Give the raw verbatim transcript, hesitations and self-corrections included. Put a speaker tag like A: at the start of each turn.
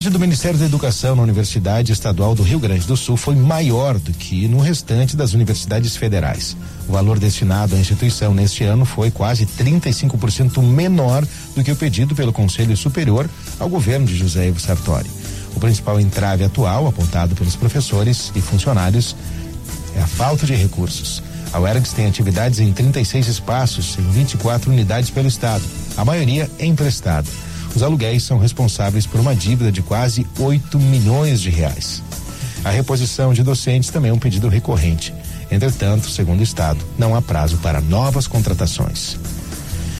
A: do Ministério da Educação na Universidade Estadual do Rio Grande do Sul foi maior do que no restante das universidades federais. O valor destinado à instituição neste ano foi quase trinta e cinco por cento menor do que o pedido pelo Conselho Superior ao governo de José Ivo Sartori. O principal entrave atual, apontado pelos professores e funcionários, é a falta de recursos. A UERGS tem atividades em trinta e seis espaços, em vinte e quatro unidades pelo estado, a maioria é emprestada. Os aluguéis são responsáveis por uma dívida de quase oito milhões de reais. A reposição de docentes também é um pedido recorrente. Entretanto, segundo o estado, não há prazo para novas contratações.